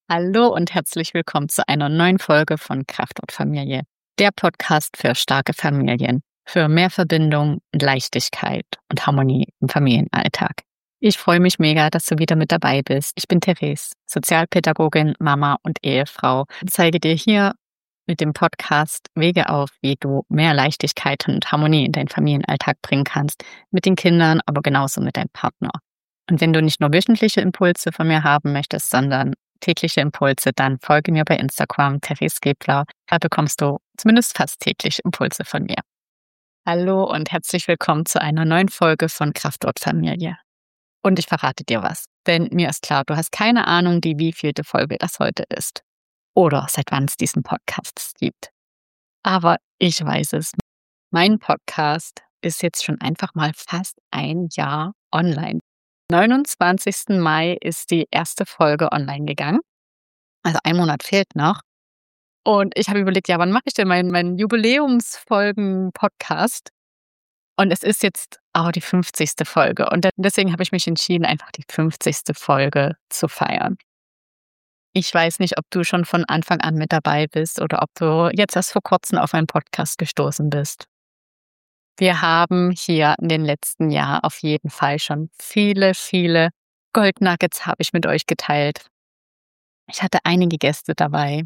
Hallo und herzlich willkommen zu einer neuen Folge von Kraftort Familie, der Podcast für starke Familien, für mehr Verbindung und Leichtigkeit und Harmonie im Familienalltag. Ich freue mich mega, dass du wieder mit dabei bist. Ich bin Therese, Sozialpädagogin, Mama und Ehefrau und zeige dir hier mit dem Podcast Wege auf, wie du mehr Leichtigkeit und Harmonie in deinen Familienalltag bringen kannst, mit den Kindern, aber genauso mit deinem Partner. Und wenn du nicht nur wöchentliche Impulse von mir haben möchtest, sondern tägliche Impulse, dann folge mir bei Instagram, Therese Gebler. Da bekommst du zumindest fast täglich Impulse von mir. Hallo und herzlich willkommen zu einer neuen Folge von Kraftort Familie. Und ich verrate dir was, denn mir ist klar, du hast keine Ahnung, die wievielte Folge das heute ist. Oder seit wann es diesen Podcast gibt. Aber ich weiß es. Mein Podcast ist jetzt schon einfach mal fast ein Jahr online. 29. Mai ist die erste Folge online gegangen. Also 1 Monat fehlt noch. Und ich habe überlegt, ja, wann mache ich denn meinen Jubiläumsfolgen-Podcast? Und es ist jetzt auch die 50. Folge. Und deswegen habe ich mich entschieden, einfach die 50. Folge zu feiern. Ich weiß nicht, ob du schon von Anfang an mit dabei bist oder ob du jetzt erst vor kurzem auf einen Podcast gestoßen bist. Wir haben hier in den letzten Jahren auf jeden Fall schon viele Goldnuggets habe ich mit euch geteilt. Ich hatte einige Gäste dabei.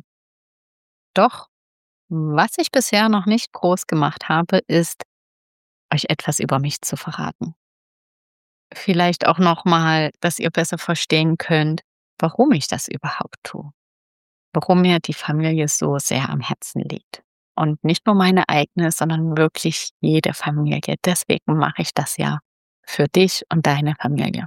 Doch, was ich bisher noch nicht groß gemacht habe, ist, euch etwas über mich zu verraten. Vielleicht auch nochmal, dass ihr besser verstehen könnt, warum ich das überhaupt tue. Warum mir die Familie so sehr am Herzen liegt. Und nicht nur meine eigene, sondern wirklich jede Familie. Deswegen mache ich das ja für dich und deine Familie.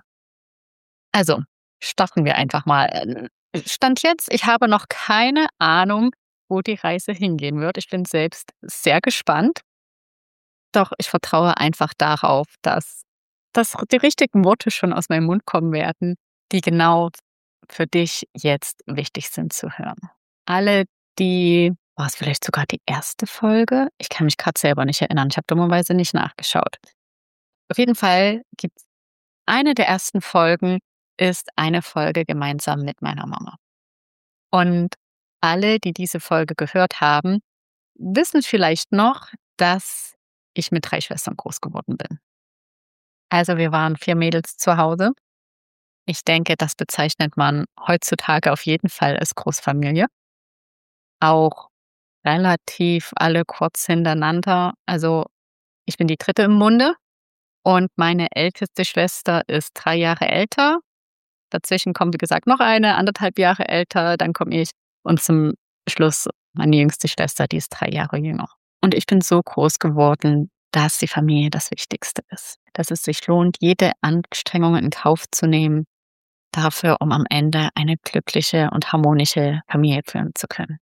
Also, starten wir einfach mal. Stand jetzt, ich habe noch keine Ahnung, wo die Reise hingehen wird. Ich bin selbst sehr gespannt. Doch ich vertraue einfach darauf, dass die richtigen Worte schon aus meinem Mund kommen werden, die genau für dich jetzt wichtig sind zu hören. Alle, war es vielleicht sogar die erste Folge? Ich kann mich gerade selber nicht erinnern. Ich habe dummerweise nicht nachgeschaut. Auf jeden Fall gibt es eine der ersten Folgen, ist eine Folge gemeinsam mit meiner Mama. Und alle, die diese Folge gehört haben, wissen vielleicht noch, dass ich mit 3 Schwestern groß geworden bin. Also wir waren 4 Mädels zu Hause. Ich denke, das bezeichnet man heutzutage auf jeden Fall als Großfamilie. Auch relativ alle kurz hintereinander. Also ich bin die dritte im Bunde und meine älteste Schwester ist 3 Jahre älter. Dazwischen kommt, wie gesagt, noch eine, 1,5 Jahre älter, dann komme ich und zum Schluss meine jüngste Schwester, die ist 3 Jahre jünger. Und ich bin so groß geworden, dass die Familie das Wichtigste ist. Dass es sich lohnt, jede Anstrengung in Kauf zu nehmen, dafür, um am Ende eine glückliche und harmonische Familie führen zu können.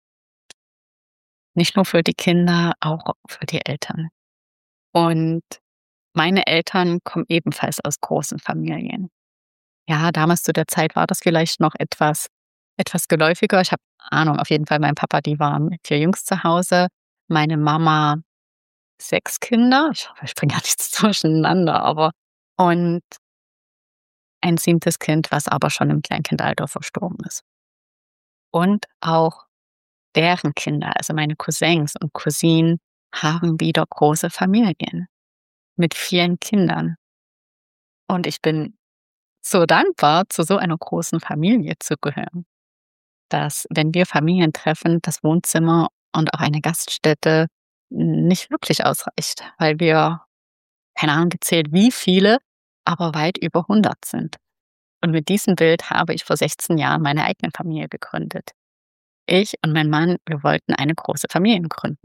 Nicht nur für die Kinder, auch für die Eltern. Und meine Eltern kommen ebenfalls aus großen Familien. Ja, damals zu der Zeit war das vielleicht noch etwas geläufiger. Ich habe Ahnung, auf jeden Fall mein Papa, die waren 4 Jungs zu Hause, meine Mama 6 Kinder. Ich hoffe, ich bringe gar nichts durcheinander, aber und ein 7. Kind, was aber schon im Kleinkindalter verstorben ist. Und auch deren Kinder, also meine Cousins und Cousinen, haben wieder große Familien mit vielen Kindern. Und ich bin so dankbar, zu so einer großen Familie zu gehören, dass, wenn wir Familien treffen, das Wohnzimmer und auch eine Gaststätte nicht wirklich ausreicht, weil wir, keine Ahnung gezählt wie viele, aber weit über 100 sind. Und mit diesem Bild habe ich vor 16 Jahren meine eigene Familie gegründet. Ich und mein Mann, wir wollten eine große Familie gründen.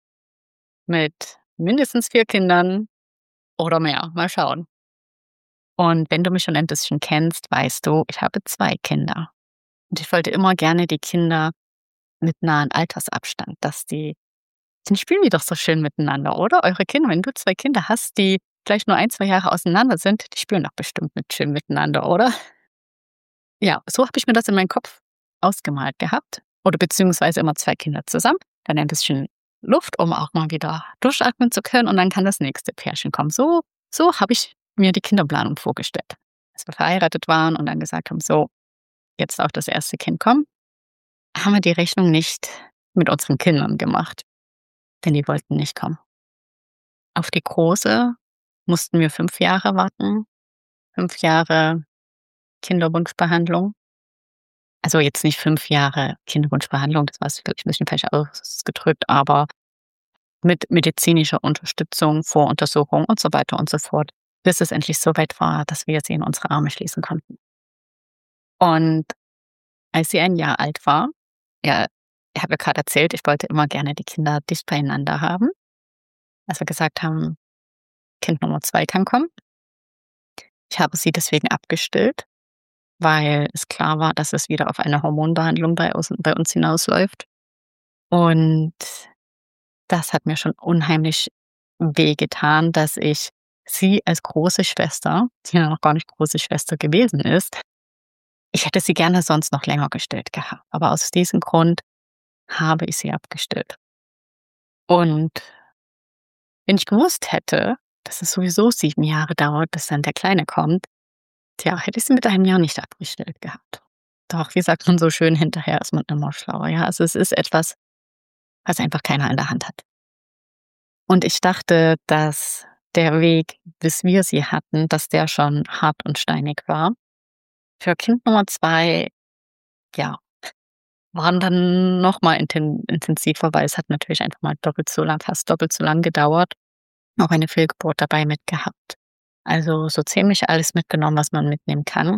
Mit mindestens 4 Kindern oder mehr. Mal schauen. Und wenn du mich schon ein bisschen kennst, weißt du, ich habe 2 Kinder. Und ich wollte immer gerne die Kinder mit nahen Altersabstand, dann spielen die doch so schön miteinander, oder? Eure Kinder, wenn du 2 Kinder hast, die vielleicht nur 1, 2 Jahre auseinander sind, die spielen doch bestimmt schön miteinander, oder? Ja, so habe ich mir das in meinem Kopf ausgemalt gehabt. Oder beziehungsweise immer 2 Kinder zusammen, dann ein bisschen Luft, um auch mal wieder durchatmen zu können und dann kann das nächste Pärchen kommen. So habe ich mir die Kinderplanung vorgestellt. Als wir verheiratet waren und dann gesagt haben, so, jetzt darf das erste Kind kommen. haben wir die Rechnung nicht mit unseren Kindern gemacht, denn die wollten nicht kommen. Auf die Große mussten wir 5 Jahre warten, 5 Jahre Kinderwunschbehandlung. Also, jetzt nicht 5 Jahre Kinderwunschbehandlung, das war jetzt vielleicht 'n bisschen falsch ausgedrückt, aber mit medizinischer Unterstützung, Voruntersuchung und so weiter und so fort, bis es endlich so weit war, dass wir sie in unsere Arme schließen konnten. Und als sie 1 Jahr alt war, ja, ich habe ja grad erzählt, ich wollte immer gerne die Kinder dicht beieinander haben. Als wir gesagt haben: „Kind Nummer 2 kann kommen." Ich habe sie deswegen abgestillt, weil es klar war, dass es wieder auf eine Hormonbehandlung bei uns hinausläuft. Und das hat mir schon unheimlich wehgetan, dass ich sie als große Schwester, die ja noch gar nicht große Schwester gewesen ist, ich hätte sie gerne sonst noch länger gestillt gehabt, aber aus diesem Grund habe ich sie abgestillt. Und wenn ich gewusst hätte, dass es sowieso 7 Jahre dauert, bis dann der Kleine kommt, tja, hätte ich sie mit 1 Jahr nicht abgestellt gehabt. Doch, wie sagt man so schön, hinterher ist man immer schlauer, ja? Also, es ist etwas, was einfach keiner in der Hand hat. Und ich dachte, dass der Weg, bis wir sie hatten, dass der schon hart und steinig war. Für Kind Nummer 2, ja, waren dann noch mal intensiver, weil es hat natürlich einfach mal doppelt so lang fast doppelt so lang gedauert. Auch eine Fehlgeburt dabei mit gehabt. Also, so ziemlich alles mitgenommen, was man mitnehmen kann.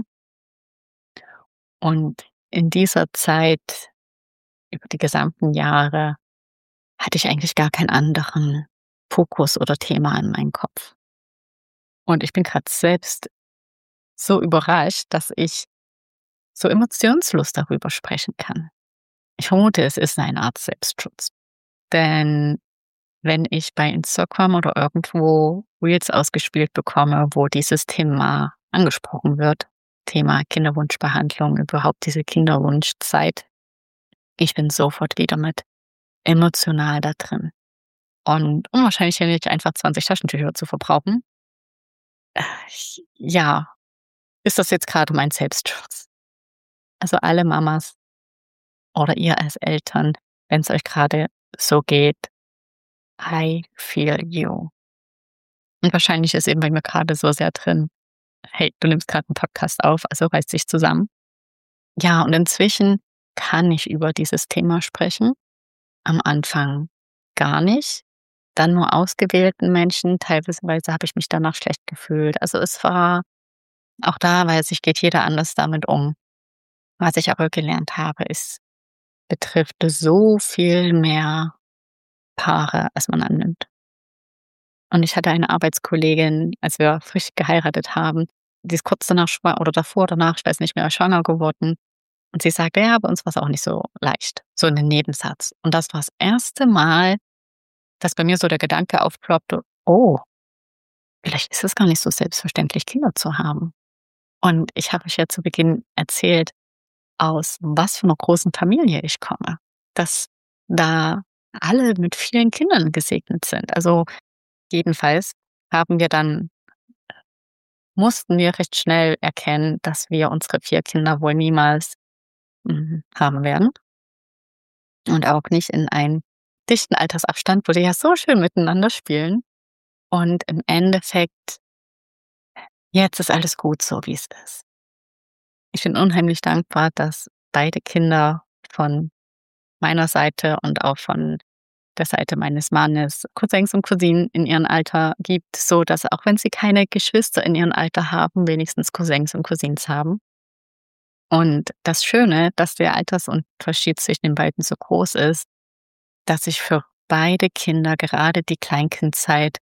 Und in dieser Zeit, über die gesamten Jahre, hatte ich eigentlich gar keinen anderen Fokus oder Thema in meinem Kopf. Und ich bin grad selbst so überrascht, dass ich so emotionslos darüber sprechen kann. Ich vermute, es ist eine Art Selbstschutz. Denn wenn ich bei Instagram oder irgendwo Reels ausgespielt bekomme, wo dieses Thema angesprochen wird, Thema Kinderwunschbehandlung, überhaupt diese Kinderwunschzeit, ich bin sofort wieder mit emotional da drin. Und unwahrscheinlich nicht einfach 20 Taschentücher zu verbrauchen. Ja, ist das jetzt gerade mein Selbstschutz? Also alle Mamas oder ihr als Eltern, wenn es euch gerade so geht, I feel you. Und wahrscheinlich ist eben bei mir gerade so sehr drin: „Hey, du nimmst gerade einen Podcast auf, also reiß dich zusammen." Ja, und inzwischen kann ich über dieses Thema sprechen. Am Anfang gar nicht, dann nur ausgewählten Menschen. Teilweise habe ich mich danach schlecht gefühlt. Also, es war auch da weiß ich, geht jeder anders damit um. Was ich aber gelernt habe, ist, betrifft so viel mehr Paare, als man annimmt. Und ich hatte eine Arbeitskollegin, als wir frisch geheiratet haben, die ist kurz danach schwa oder davor, danach, ich weiß nicht mehr, schwanger geworden. Und sie sagte: „Ja, bei uns war's auch nicht so leicht", so in den Nebensatz. Und das war das erste Mal, dass bei mir so der Gedanke aufploppte: „Oh, vielleicht ist es gar nicht so selbstverständlich, Kinder zu haben." Und ich habe euch ja zu Beginn erzählt, aus was für 'ner großen Familie ich komme, dass da alle mit vielen Kindern gesegnet sind. Also, jedenfalls haben wir dann mussten wir recht schnell erkennen, dass wir unsere 4 Kinder wohl niemals, haben werden und auch nicht in einen dichten Altersabstand, wo die ja so schön miteinander spielen. Und im Endeffekt, jetzt ist alles gut so, wie es ist. Ich bin unheimlich dankbar, dass beide Kinder von meiner Seite und auch von der Seite meines Mannes Cousins und Cousinen in ihrem Alter gibt, so dass auch wenn sie keine Geschwister in ihrem Alter haben, wenigstens Cousins und Cousins haben. Und das Schöne, dass der Altersunterschied zwischen den beiden so groß ist, dass ich für beide Kinder gerade die Kleinkindzeit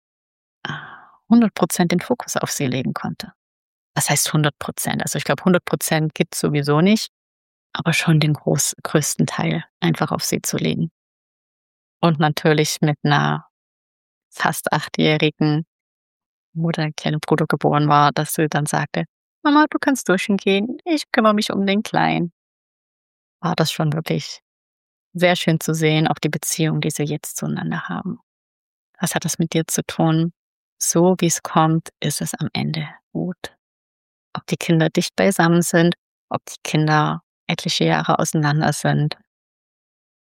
100% den Fokus auf sie legen konnte. Was heißt 100%? Also, ich glaube, 100% gibt's sowieso nicht, aber schon den größten Teil einfach auf sie zu legen. Und natürlich mit einer fast 8-jährigen, wo der kleine Bruder geboren war, dass sie dann sagte: „Mama, du kannst duschen gehen, ich kümmere mich um den Kleinen." War das schon wirklich sehr schön zu sehen, auch die Beziehung, die sie jetzt zueinander haben. Was hat das mit dir zu tun? So wie es kommt, ist es am Ende gut. Ob die Kinder dicht beisammen sind, ob die Kinder etliche Jahre auseinander sind.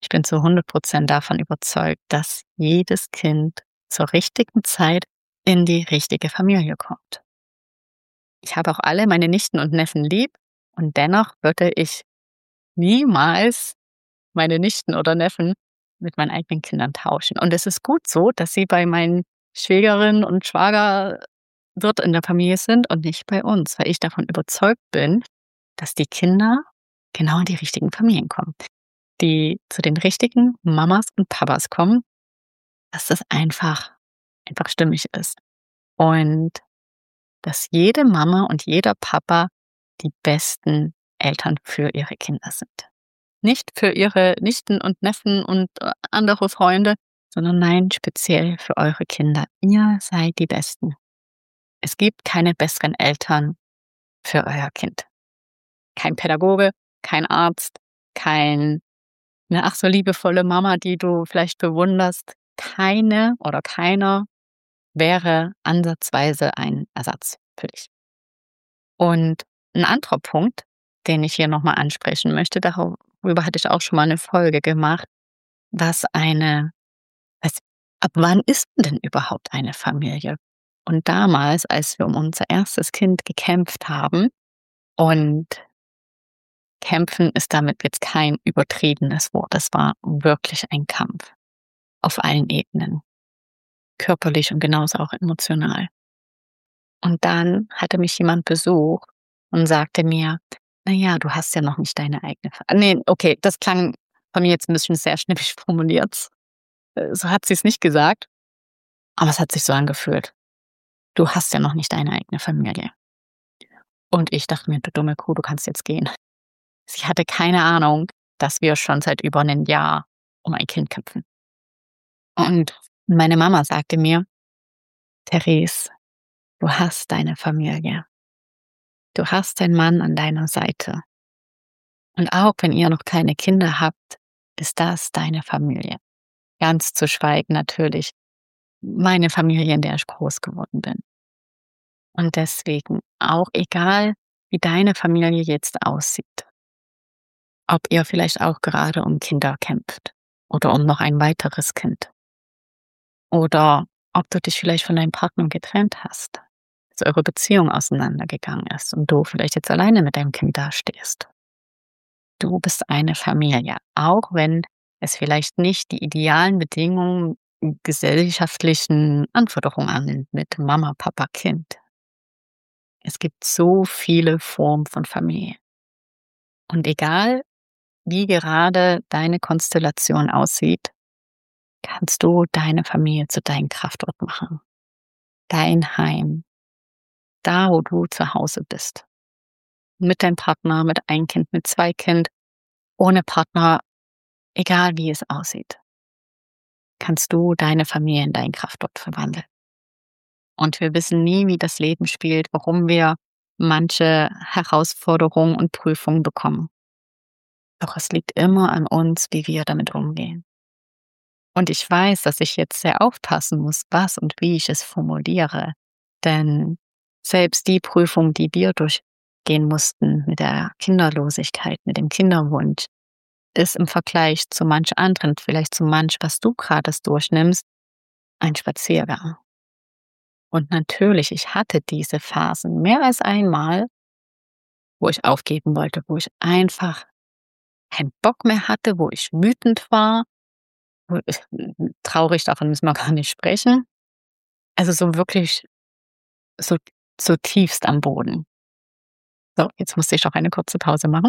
Ich bin zu 100% davon überzeugt, dass jedes Kind zur richtigen Zeit in die richtige Familie kommt. Ich habe auch alle meine Nichten und Neffen lieb und dennoch würde ich niemals meine Nichten oder Neffen mit meinen eigenen Kindern tauschen. Und es ist gut so, dass sie bei meinen Schwägerinnen und Schwager dort in der Familie sind und nicht bei uns, weil ich davon überzeugt bin, dass die Kinder genau in die richtigen Familien kommen, die zu den richtigen Mamas und Papas kommen, dass das einfach stimmig ist. Und dass jede Mama und jeder Papa die besten Eltern für ihre Kinder sind. Nicht für ihre Nichten und Neffen und andere Freunde, sondern nein, speziell für eure Kinder. Ihr seid die Besten. Es gibt keine besseren Eltern für euer Kind. Kein Pädagoge, kein Arzt, keine ach so liebevolle Mama, die du vielleicht bewunderst. Keine oder keiner wäre ansatzweise ein Ersatz für dich. Und ein anderer Punkt, den ich hier nochmal ansprechen möchte, darüber hatte ich auch schon mal eine Folge gemacht, was ab wann ist denn überhaupt eine Familie? Und damals, als wir um unser erstes Kind gekämpft haben, und kämpfen ist damit jetzt kein übertriebenes Wort, es war wirklich ein Kampf auf allen Ebenen, körperlich und genauso auch emotional. Und dann hatte mich jemand besucht und sagte mir: „Na ja, du hast ja noch nicht deine eigene okay, das klang von mir jetzt ein bisschen sehr schnippisch formuliert. So hat sie's nicht gesagt, aber es hat sich so angefühlt. Du hast ja noch nicht deine eigene Familie. Und ich dachte mir: „Du dumme Kuh, du kannst jetzt gehen.“ Sie hatte keine Ahnung, dass wir schon seit über 'nem Jahr um ein Kind kämpfen. Und meine Mama sagte mir: „Therese, du hast deine Familie. Du hast deinen Mann an deiner Seite. Und auch wenn ihr noch keine Kinder habt, ist das deine Familie.“ Ganz zu schweigen natürlich meine Familie, in der ich groß geworden bin. Und deswegen auch egal, wie deine Familie jetzt aussieht, ob ihr vielleicht auch gerade um Kinder kämpft oder um noch ein weiteres Kind oder ob du dich vielleicht von deinem Partner getrennt hast, dass eure Beziehung auseinandergegangen ist und du vielleicht jetzt alleine mit deinem Kind dastehst. Du bist eine Familie, auch wenn es vielleicht nicht die idealen Bedingungen gesellschaftlichen Anforderungen annimmt mit Mama, Papa, Kind. Es gibt so viele Formen von Familie. Und egal, wie gerade deine Konstellation aussieht, kannst du deine Familie zu deinem Kraftort machen. Dein Heim, da wo du zu Hause bist. Mit deinem Partner, mit einem Kind, mit zwei Kind, ohne Partner, egal wie es aussieht, kannst du deine Familie in deinen Kraftort verwandeln. Und wir wissen nie, wie das Leben spielt, warum wir manche Herausforderungen und Prüfungen bekommen. Doch es liegt immer an uns, wie wir damit umgehen. Und ich weiß, dass ich jetzt sehr aufpassen muss, was und wie ich es formuliere. Denn selbst die Prüfung, die wir durchgehen mussten mit der Kinderlosigkeit, mit dem Kinderwunsch, ist im Vergleich zu manch anderen, vielleicht zu manch, was du gerade durchnimmst, ein Spaziergang. Und natürlich, ich hatte diese Phasen mehr als einmal, wo ich aufgeben wollte, wo ich einfach keinen Bock mehr hatte, wo ich wütend war, wo ich, traurig, davon müssen wir gar nicht sprechen. Also so wirklich so, so tiefst am Boden. So, jetzt musste ich auch eine kurze Pause machen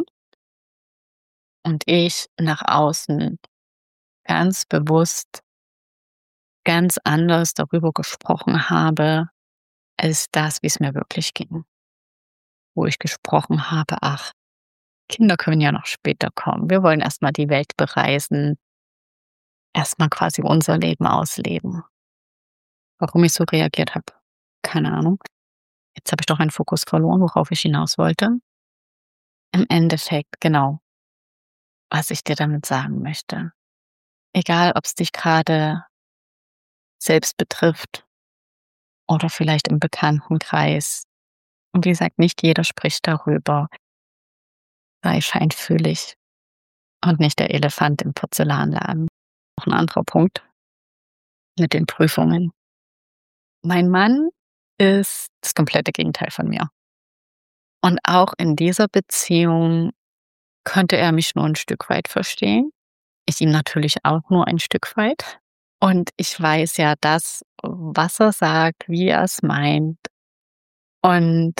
und ich nach außen ganz bewusst, ganz anders darüber gesprochen habe, als das, wie es mir wirklich ging. Wo ich gesprochen habe, ach, Kinder können ja noch später kommen. Wir wollen erstmal die Welt bereisen, erstmal quasi unser Leben ausleben. Warum ich so reagiert habe, keine Ahnung. Jetzt habe ich doch einen Fokus verloren, worauf ich hinaus wollte. Im Endeffekt, genau, was ich dir damit sagen möchte. Egal, ob es dich gerade selbst betrifft oder vielleicht im Bekanntenkreis. Und wie gesagt, nicht jeder spricht darüber. Sei feinfühlig und nicht der Elefant im Porzellanladen. Noch 'n anderer Punkt mit den Prüfungen. Mein Mann ist das komplette Gegenteil von mir. Und auch in dieser Beziehung könnte er mich nur 'n Stück weit verstehen. Ich ihn natürlich auch nur ein Stück weit. Und ich weiß ja das, was er sagt, wie er's meint. Und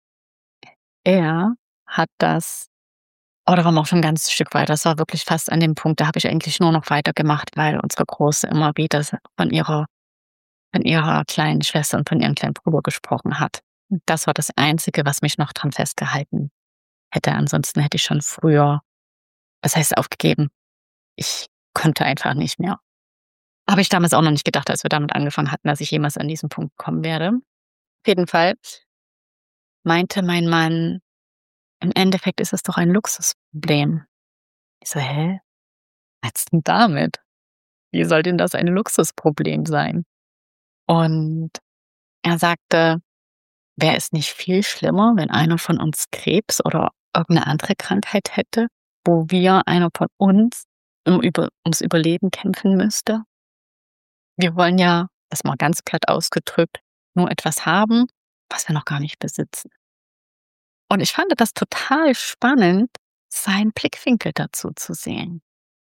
er hat das da waren wir auch schon 'n ganzes Stück weiter. Das war wirklich fast an dem Punkt, da habe ich eigentlich nur noch weitergemacht, weil unsere Große immer wieder von ihrer kleinen Schwester und von ihrem kleinen Bruder gesprochen hat. Und das war das Einzige, was mich noch dran festgehalten hätte. Ansonsten hätte ich schon früher, was heißt aufgegeben? Ich konnte einfach nicht mehr. Habe ich damals auch noch nicht gedacht, als wir damit angefangen hatten, dass ich jemals an diesen Punkt kommen werde. Auf jeden Fall meinte mein Mann: „Im Endeffekt ist es doch ein Luxusproblem." Ich so: „Hä? Was denn damit? Wie soll denn das ein Luxusproblem sein?" Und er sagte: „Wäre es nicht viel schlimmer, wenn einer von uns Krebs oder irgendeine andere Krankheit hätte, wo einer von uns ums Überleben kämpfen müsste? Wir wollen ja, das mal ganz platt ausgedrückt, nur etwas haben, was wir noch gar nicht besitzen." Und ich fand das total spannend, seinen Blickwinkel dazu zu sehen.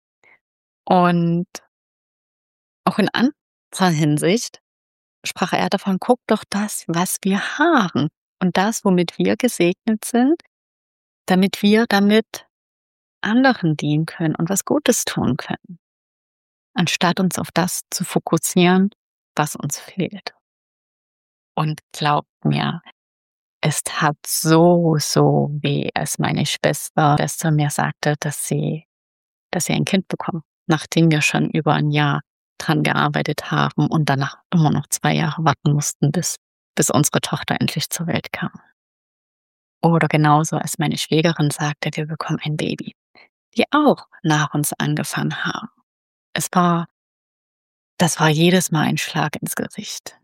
Und auch in anderer Hinsicht sprach er davon: „Guck doch das, was wir haben und das, womit wir gesegnet sind, damit wir damit anderen dienen können und was Gutes tun können, anstatt uns auf das zu fokussieren, was uns fehlt." Und glaubt mir, es tat so, so weh, als meine Schwester mir sagte, dass sie ein Kind bekommen, nachdem wir schon über ein Jahr dran gearbeitet haben und danach immer noch 2 Jahre warten mussten, bis unsere Tochter endlich zur Welt kam. Oder genauso, als meine Schwägerin sagte: „Wir bekommen ein Baby", die auch nach uns angefangen haben. Es war Das war jedes Mal ein Schlag ins Gesicht.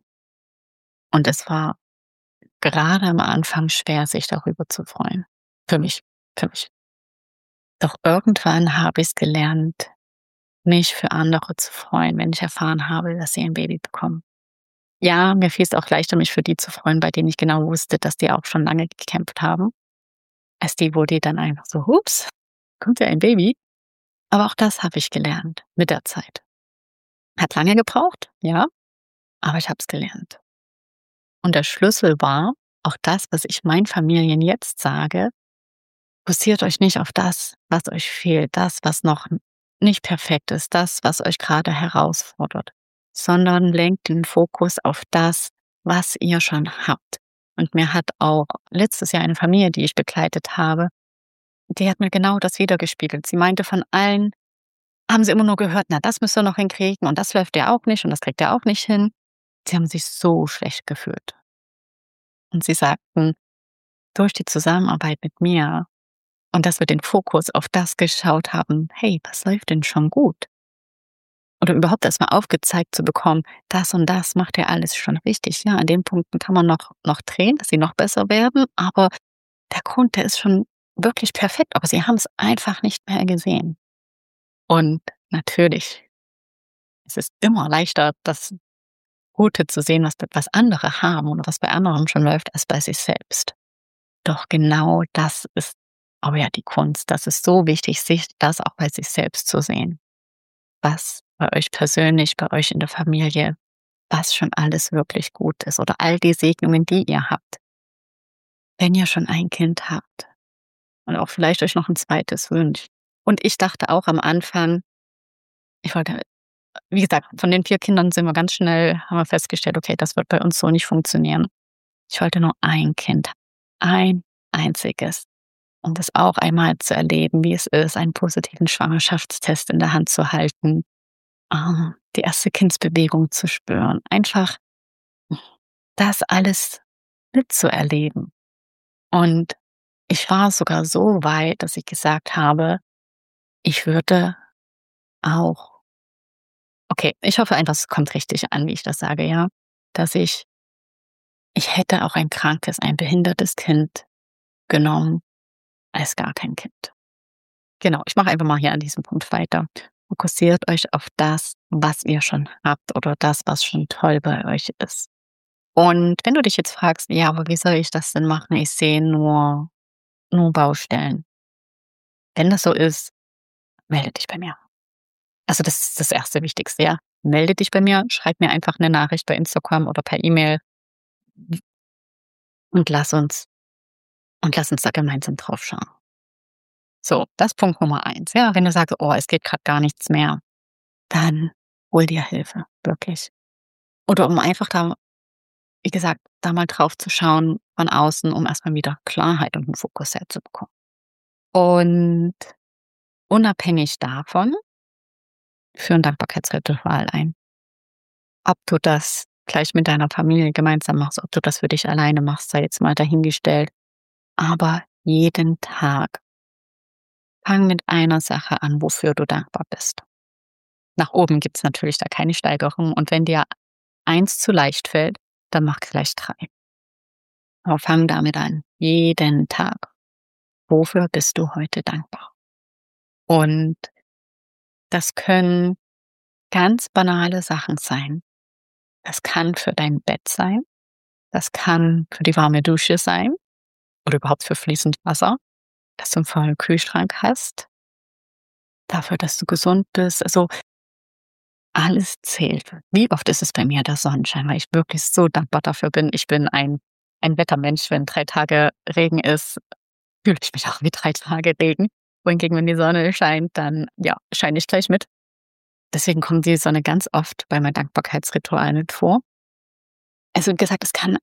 Und es war gerade am Anfang schwer, sich darüber zu freuen. Für mich, für mich. Doch irgendwann habe ich's gelernt, mich für andere zu freuen, wenn ich erfahren habe, dass sie ein Baby bekommen. Ja, mir fiel's auch leichter, mich für die zu freuen, bei denen ich genau wusste, dass die auch schon lange gekämpft haben, als die, wo die dann einfach so: „Hups, kommt ja ein Baby." Aber auch das habe ich gelernt mit der Zeit. Hat lange gebraucht, ja, aber ich habe es gelernt. Und der Schlüssel war auch das, was ich meinen Familien jetzt sage: Fokussiert euch nicht auf das, was euch fehlt, das, was noch nicht perfekt ist, das, was euch gerade herausfordert, sondern lenkt den Fokus auf das, was ihr schon habt. Und mir hat auch letztes Jahr eine Familie, die ich begleitet habe, die hat mir genau das widergespiegelt. Sie meinte, von allen haben sie immer nur gehört: „Na, das müsst ihr noch hinkriegen und das läuft ja auch nicht und das kriegt ihr auch nicht hin." Sie haben sich so schlecht gefühlt. Und sie sagten, durch die Zusammenarbeit mit mir und dass wir den Fokus auf das geschaut haben: „Hey, was läuft denn schon gut?" Oder überhaupt erst mal aufgezeigt zu bekommen: „Das und das macht ihr alles schon richtig. Ja, an den Punkten kann man noch drehen, dass sie noch besser werden, aber der Grund, der ist schon wirklich perfekt." Aber sie haben's einfach nicht mehr gesehen. Und natürlich, es ist immer leichter, das Gute zu sehen, was andere haben oder was bei anderen schon läuft, als bei sich selbst. Doch genau das ist aber ja die Kunst. Das ist so wichtig, sich das auch bei sich selbst zu sehen. Was bei euch persönlich, bei euch in der Familie, was schon alles wirklich gut ist oder all die Segnungen, die ihr habt, wenn ihr schon ein Kind habt und auch vielleicht euch noch ein zweites wünscht. Und ich dachte auch am Anfang, ich wollte wie gesagt, von den 4 Kindern sind wir ganz schnell haben wir festgestellt: „Okay, das wird bei uns so nicht funktionieren." Ich wollte nur ein Kind, ein einziges. Um das auch einmal zu erleben, wie es ist, einen positiven Schwangerschaftstest in der Hand zu halten, die erste Kindsbewegung zu spüren, einfach das alles mitzuerleben. Und ich war sogar so weit, dass ich gesagt habe, ich würde auch okay, ich hoffe einfach, es kommt richtig an, wie ich das sage, ja, dass ich hätte auch ein krankes, ein behindertes Kind genommen als gar kein Kind. Genau, ich mache einfach mal hier an diesem Punkt weiter. Fokussiert euch auf das, was ihr schon habt oder das, was schon toll bei euch ist. Und wenn du dich jetzt fragst: „Ja, aber wie soll ich das denn machen? Ich sehe nur Baustellen.“ Wenn das so ist, melde dich bei mir. Also, das ist das erste Wichtigste, ja. Melde dich bei mir, schreib mir einfach eine Nachricht bei Instagram oder per E-Mail und lass uns da gemeinsam drauf schauen. So, das ist Punkt Nummer eins. Ja, wenn du sagst: „Oh, es geht gerade gar nichts mehr“, dann hol dir Hilfe, wirklich. Oder um einfach da, wie gesagt, da mal drauf zu schauen von außen, um erst mal wieder Klarheit und 'n Fokus herzubekommen. Und unabhängig davon, führ 'n Dankbarkeitsritual ein. Ob du das gleich mit deiner Familie gemeinsam machst, ob du das für dich alleine machst, sei jetzt mal dahingestellt. Aber jeden Tag fang mit einer Sache an, wofür du dankbar bist. Nach oben gibt's natürlich da keine Steigerung und wenn dir eins zu leicht fällt, dann mach gleich 3. Aber fang damit an, jeden Tag. Wofür bist du heute dankbar? Und das können ganz banale Sachen sein. Das kann für dein Bett sein, das kann für die warme Dusche sein oder überhaupt für fließend Wasser, dass du 'n vollen Kühlschrank hast, dafür, dass du gesund bist. Also, alles zählt. Wie oft ist es bei mir der Sonnenschein, weil ich wirklich so dankbar dafür bin. Ich bin ein Wettermensch. Wenn 3 Tage Regen ist, fühle ich mich auch wie 3 Tage Regen. Wohingegen, wenn die Sonne scheint, dann, ja, scheine ich gleich mit. Deswegen kommt die Sonne ganz oft bei meinen Dankbarkeitsritualen mit vor. Also, wie gesagt, es kann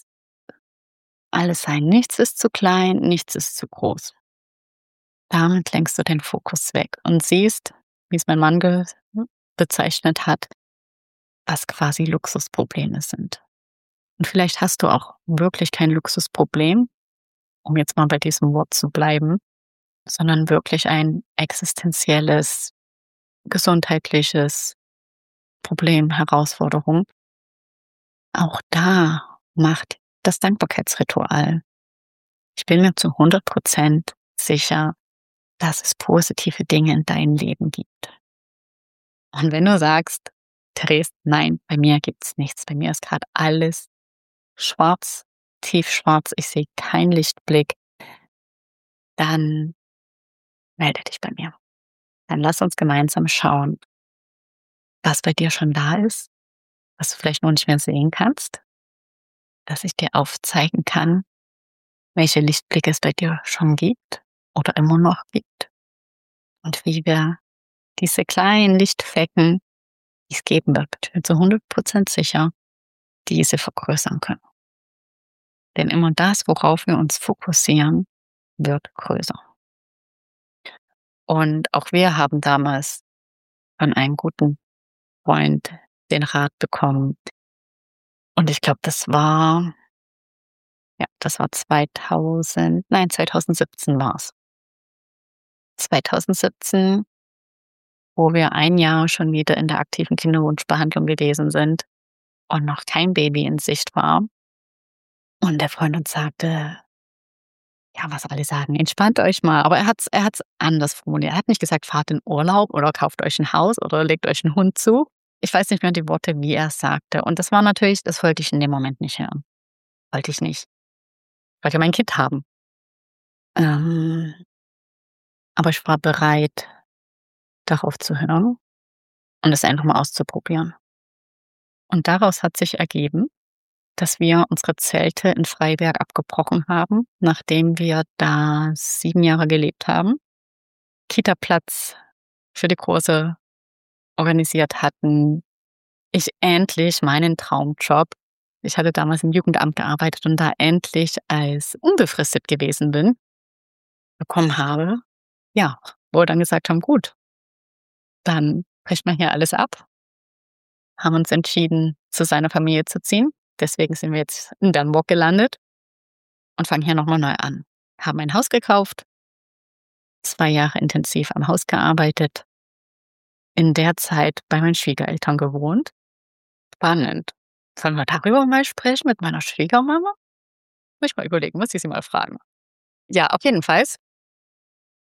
alles sein. Nichts ist zu klein, nichts ist zu groß. Damit lenkst du den Fokus weg und siehst, wie es mein Mann bezeichnet hat, was quasi Luxusprobleme sind. Und vielleicht hast du auch wirklich kein Luxusproblem, um jetzt mal bei diesem Wort zu bleiben, sondern wirklich ein existenzielles, gesundheitliches Problem, Herausforderung. Auch da macht das Dankbarkeitsritual. Ich bin mir zu 100% sicher, dass es positive Dinge in deinem Leben gibt. Und wenn du sagst: „Therese, nein, bei mir gibt's nichts. Bei mir ist gerade alles schwarz, tiefschwarz, ich sehe keinen Lichtblick“, dann melde dich bei mir. Dann lass uns gemeinsam schauen, was bei dir schon da ist, was du vielleicht noch nicht mehr sehen kannst, dass ich dir aufzeigen kann, welche Lichtblicke es bei dir schon gibt oder immer noch gibt und wie wir diese kleinen Lichtflecken, die es geben wird, ich bin zu 100% sicher, diese vergrößern können. Denn immer das, worauf wir uns fokussieren, wird größer. Und auch wir haben damals von einem guten Freund den Rat bekommen. Und ich glaube, das war 2017 war's. 2017, wo wir ein Jahr schon wieder in der aktiven Kinderwunschbehandlung gewesen sind und noch kein Baby in Sicht war. Und der Freund uns sagte, ja, was alle sagen, entspannt euch mal. Aber er hat's anders formuliert. Er hat nicht gesagt, fahrt in Urlaub oder kauft euch ein Haus oder legt euch einen Hund zu. Ich weiß nicht mehr die Worte, wie er es sagte. Und das war natürlich, das wollte ich in dem Moment nicht hören. Wollte ich nicht. Ich wollte mein Kind haben. Ähm, aber ich war bereit, darauf zu hören und es einfach mal auszuprobieren. Und daraus hat sich ergeben, dass wir unsere Zelte in Freiberg abgebrochen haben, nachdem wir da 7 Jahre gelebt haben, Kitaplatz für die Große organisiert hatten, ich endlich meinen Traumjob, ich hatte damals im Jugendamt gearbeitet und da endlich als unbefristet gewesen bin, bekommen habe, ja, wo wir dann gesagt haben: „Gut, dann brechen wir hier alles ab“, haben uns entschieden, zu seiner Familie zu ziehen. Deswegen sind wir jetzt in Bernburg gelandet und fangen hier noch mal neu an. Haben ein Haus gekauft, 2 Jahre intensiv am Haus gearbeitet, in der Zeit bei meinen Schwiegereltern gewohnt. Spannend. Sollen wir darüber mal sprechen mit meiner Schwiegermama? Muss ich mal überlegen, muss ich sie mal fragen. Ja, auf jeden Fall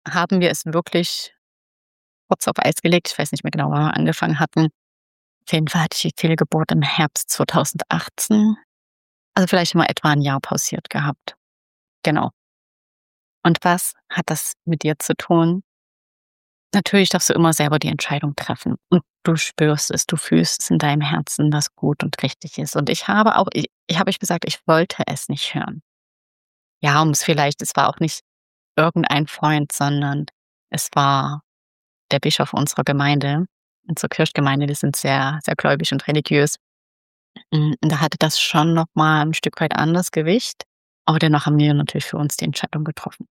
haben wir es wirklich kurz auf Eis gelegt. Ich weiß nicht mehr genau, wann wir angefangen hatten. Auf jeden Fall hatte ich die Fehlgeburt im Herbst 2018. Also vielleicht mal etwa ein Jahr pausiert gehabt. Genau. Und was hat das mit dir zu tun? Natürlich darfst du immer selber die Entscheidung treffen. Und du spürst es, du fühlst es in deinem Herzen, was gut und richtig ist. Und ich habe euch gesagt, ich wollte es nicht hören. Ja, es war auch nicht irgendein Freund, sondern es war der Bischof unserer Gemeinde, unserer Kirchgemeinde. Wir sind sehr, sehr gläubig und religiös. Und da hatte das schon noch mal 'n Stück weit anderes Gewicht, aber dennoch haben wir natürlich für uns die Entscheidung getroffen.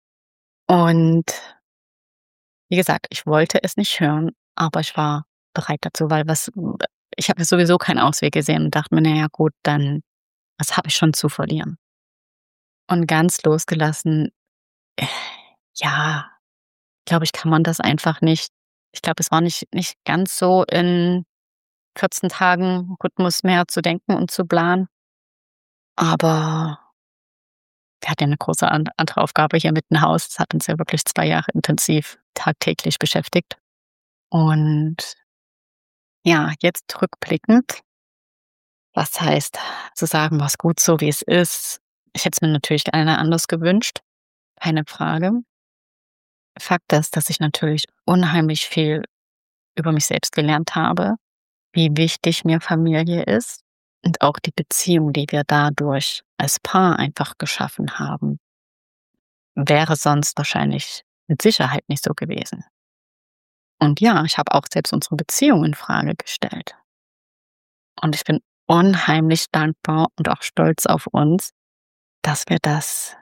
Und wie gesagt, ich wollte es nicht hören, aber ich war bereit dazu, weil ich habe ja sowieso keinen Ausweg gesehen und dachte mir: „Na ja gut, dann was habe ich schon zu verlieren?“ Und ganz losgelassen, äh, ja, glaube ich, kann man das einfach nicht. Ich glaube, es war nicht ganz so in 14 Tagen Rhythmus mehr zu denken und zu planen, aber wir hatten ja 'ne große andere Aufgabe hier mit 'n Haus. Das hat uns ja wirklich 2 Jahre intensiv tagtäglich beschäftigt. Und ja, jetzt rückblickend, was heißt zu sagen: „War's gut so, wie es ist?“ Ich hätte es mir natürlich gerne anders gewünscht, keine Frage. Fakt ist, dass ich natürlich unheimlich viel über mich selbst gelernt habe, wie wichtig mir Familie ist und auch die Beziehung, die wir dadurch als Paar einfach geschaffen haben, wäre sonst wahrscheinlich mit Sicherheit nicht so gewesen. Und ja, ich habe auch selbst unsere Beziehung in Frage gestellt. Und ich bin unheimlich dankbar und auch stolz auf uns, dass wir das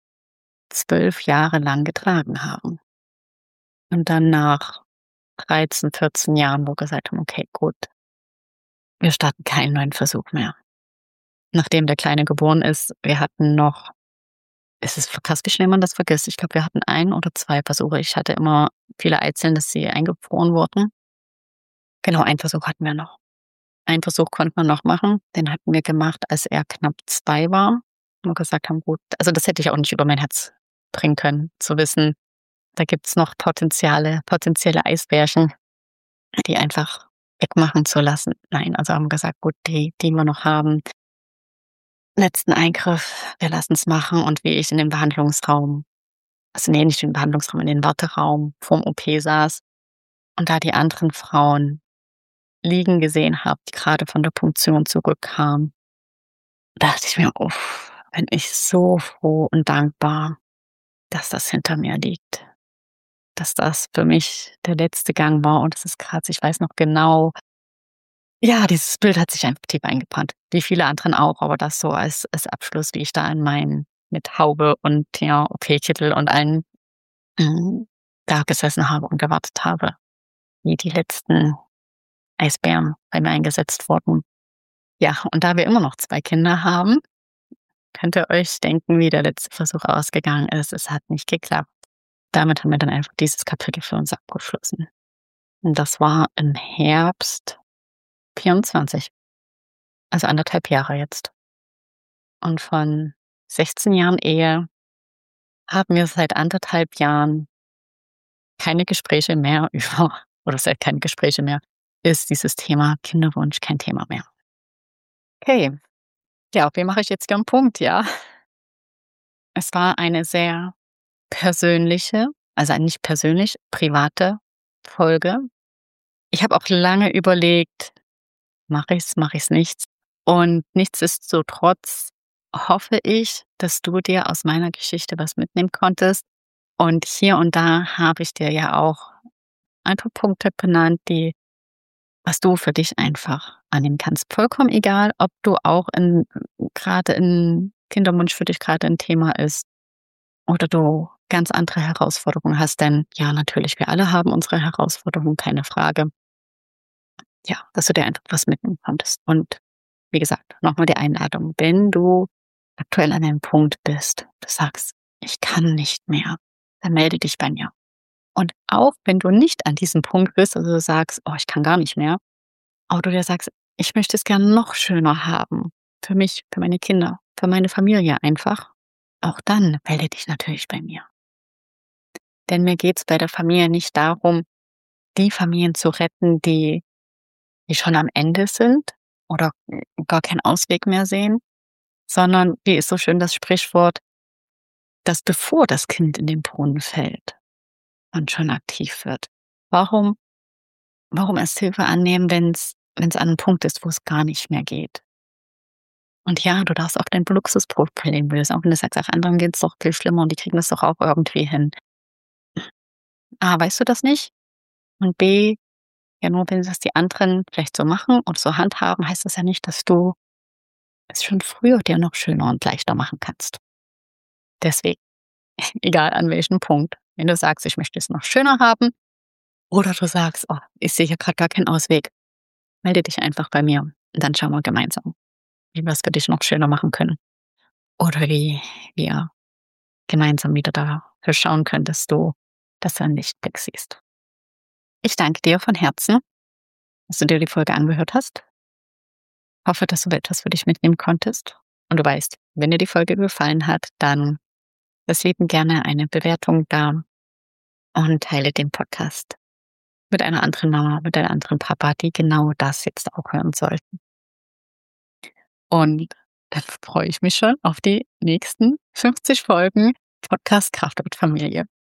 12 Jahre lang getragen haben. Und dann nach 13, 14 Jahren, wo wir gesagt haben: „Okay, gut, wir starten keinen neuen Versuch mehr.“ Nachdem der Kleine geboren ist, wir hatten noch es ist krass, wie schnell man das vergisst. Ich glaube, wir hatten ein oder 2 Versuche. Ich hatte immer viele Eizellen, dass sie eingefroren wurden. Genau, einen Versuch hatten wir noch. Einen Versuch konnte man noch machen. Den hatten wir gemacht, als er knapp 2 war. Und gesagt haben: „Gut“, also, das hätte ich auch nicht über mein Herz bringen können, zu wissen, da gibt's noch potenzielle Eisbärchen, die einfach wegmachen zu lassen. Nein, also haben gesagt: „Gut, die wir noch haben, letzten Eingriff, wir lassen's machen.“ Und wie ich in dem Behandlungsraum, also, ne, nicht in den Behandlungsraum, in den Warteraum vorm OP saß und da die anderen Frauen liegen gesehen habe, die grade von der Punktion zurückkamen, dachte ich mir: „Uff, bin ich so froh und dankbar, dass das hinter mir liegt.“ Dass das für mich der letzte Gang war und es ist krass, ich weiß noch genau, ja, dieses Bild hat sich einfach tief eingebrannt, wie viele anderen auch, aber das so als Abschluss, wie ich da in meinen mit Haube und, ja, OP-Kittel und allem, hm, da gesessen habe und gewartet habe, wie die letzten Eisbären bei mir eingesetzt wurden. Ja, und da wir immer noch 2 Kinder haben, könnt ihr euch denken, wie der letzte Versuch ausgegangen ist. Es hat nicht geklappt. Damit haben wir dann einfach dieses Kapitel für uns abgeschlossen. Und das war im Herbst 24, also 1,5 Jahre jetzt. Und von 16 Jahren Ehe haben wir seit 1,5 Jahren keine Gespräche mehr über oder seit keine Gespräche mehr, ist dieses Thema Kinderwunsch kein Thema mehr. Okay, ja, wie mache ich jetzt hier 'n Punkt, ja? Es war eine sehr persönliche, also nicht persönlich, private Folge. Ich habe auch lange überlegt: Mache ich's nicht? Und nichtsdestotrotz hoffe ich, dass du dir aus meiner Geschichte was mitnehmen konntest. Und hier und da habe ich dir ja auch ein paar Punkte genannt, die was du für dich einfach annehmen kannst. Vollkommen egal, ob du auch in grade in Kinderwunsch für dich grade 'n Thema ist oder du ganz andere Herausforderungen hast. Denn ja, natürlich, wir alle haben unsere Herausforderungen, keine Frage. Ja, dass du dir einfach was mitnehmen konntest. Und wie gesagt, nochmal die Einladung, wenn du aktuell an einem Punkt bist, du sagst: „Ich kann nicht mehr“, dann melde dich bei mir. Und auch wenn du nicht an diesem Punkt bist, also du sagst: „Oh, ich kann gar nicht mehr“, aber du dir sagst: „Ich möchte es gern noch schöner haben, für mich, für meine Kinder, für meine Familie einfach“, auch dann melde dich natürlich bei mir. Denn mir geht's bei der Familie nicht darum, die Familien zu retten, die schon am Ende sind oder gar keinen Ausweg mehr sehen, sondern wie ist so schön das Sprichwort, dass bevor das Kind in den Brunnen fällt, man schon aktiv wird. Warum erst Hilfe annehmen, wenn's an 'nem Punkt ist, wo es gar nicht mehr geht? Und ja, du darfst auch dein Luxusproblem lösen, auch wenn du sagst: „Ach, anderen geht's doch viel schlimmer und die kriegen das doch auch irgendwie hin.“ A, weißt du das nicht? Und B, ja, nur wenn das die anderen vielleicht so machen und so handhaben, heißt das ja nicht, dass du es schon früher dir noch schöner und leichter machen kannst. Deswegen, egal an welchem Punkt, wenn du sagst: „Ich möchte es noch schöner haben“, oder du sagst: „Oh, ich sehe hier grad gar keinen Ausweg“, melde dich einfach bei mir und dann schauen wir gemeinsam, wie wir's für dich noch schöner machen können oder wie wir gemeinsam wieder dafür schauen können, dass du ein Lichtblick siehst. Ich danke dir von Herzen, dass du dir die Folge angehört hast. Hoffe, dass du etwas für dich mitnehmen konntest. Und du weißt, wenn dir die Folge gefallen hat, dann lass liebend gerne eine Bewertung da und teile den Podcast mit einer anderen Mama, mit einem anderen Papa, die genau das jetzt auch hören sollten. Und dann freue ich mich schon auf die nächsten 50 Folgen Podcast Kraft mit Familie.